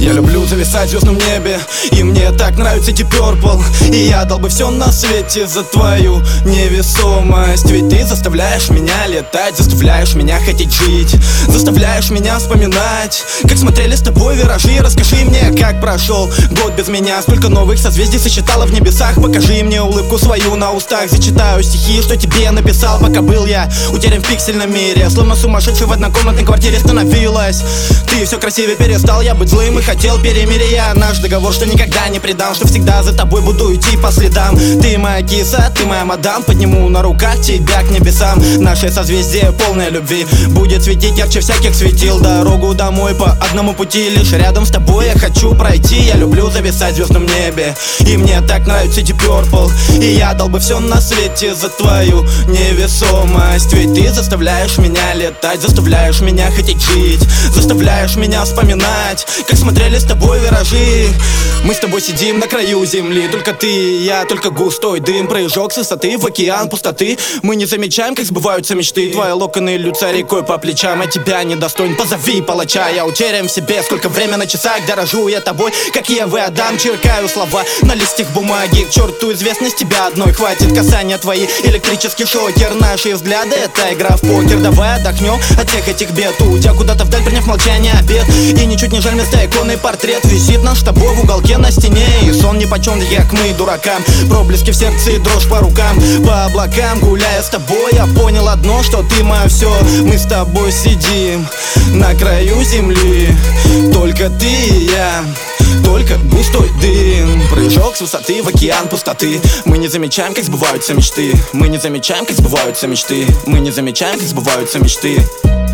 Я люблю зависать в звездном небе, и мне так нравится Deep Purple. И я дал бы все на свете за твою невесомость. Ведь ты заставляешь меня летать, заставляешь меня хотеть жить, заставляешь меня вспоминать, как смотрели с тобой виражи. Расскажи мне, как прошел год без меня. Сколько новых созвездий сосчитала в небесах. Покажи мне улыбку свою на устах. Зачитаю стихи, что тебе написал. Пока был я утерян в пиксельном мире, словно сумасшедший в однокомнатной квартире становилась. Ты все красивее перестал, я быть злым и хотел перемирия. Наш договор, что никогда не предам, что всегда за тобой буду идти по следам. Ты моя киса, ты моя мадам. Подниму на руках тебя к небесам. Наше созвездие полное любви будет светить ярче всяких светил. Дорогу домой по одному пути, лишь рядом с тобой я хочу пройти. Я люблю зависать в звездном небе, и мне так нравится Deep Purple. И я дал бы все на свете за твою невесомость. Ведь ты заставляешь меня летать, заставляешь меня хотеть жить, заставляешь меня вспоминать, как смотрели с тобой виражи. Мы с тобой сидим на краю земли, только ты и я, только густой дым. Прыжок с высоты в океан пустоты. Мы не замечаем, как сбываются мечты. Твои локоны льются рекой по плечам, а тебя недостоин, позови палача. Я утерян в себе, сколько время на часах. Дорожу я тобой, как Ева и Адам. Черкаю слова на листик бумаги. К черту известность, тебя одной хватит. Касания твои, электрический шокер. Наши взгляды, это игра в покер. Давай отдохнем от всех этих бед. У тебя куда-то вдаль, приняв молчание, обед. И ничуть не жаль, вместо иконы портрет висит наш с тобой в уголке на стене. И сон нипочем, как мы, дуракам. Проблески в сердце и дрожь по рукам. По облакам, гуляя с тобой, я понял одно, что ты мое все. Мы с тобой сидим на краю земли, только ты и я, только густой дым. Прыжок с высоты в океан пустоты. Мы не замечаем, как сбываются мечты. Мы не замечаем, как сбываются мечты. Мы не замечаем, как сбываются мечты.